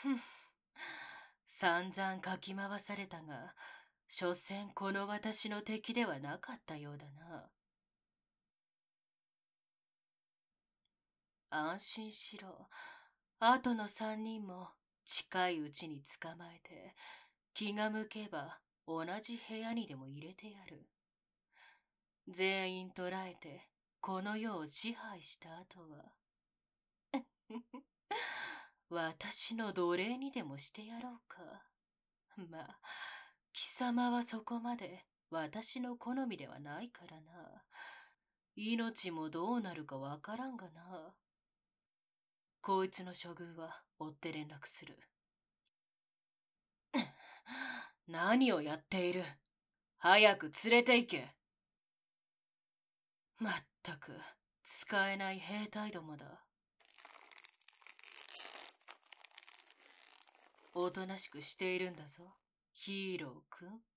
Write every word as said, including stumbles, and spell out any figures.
ふん。散々かき回されたが、所詮この私の敵ではなかったようだな。安心しろ。あとの三人も近いうちに捕まえて、気が向けば同じ部屋にでも入れてやる。全員捕らえて、この世を支配した後は、私の奴隷にでもしてやろうか。まあ、貴様はそこまで私の好みではないからな。命もどうなるかわからんがな。こいつの処遇は追って連絡する。何をやっている？早く連れて行け。まったく、使えない兵隊どもだ。おとなしくしているんだぞ、ヒーローくん。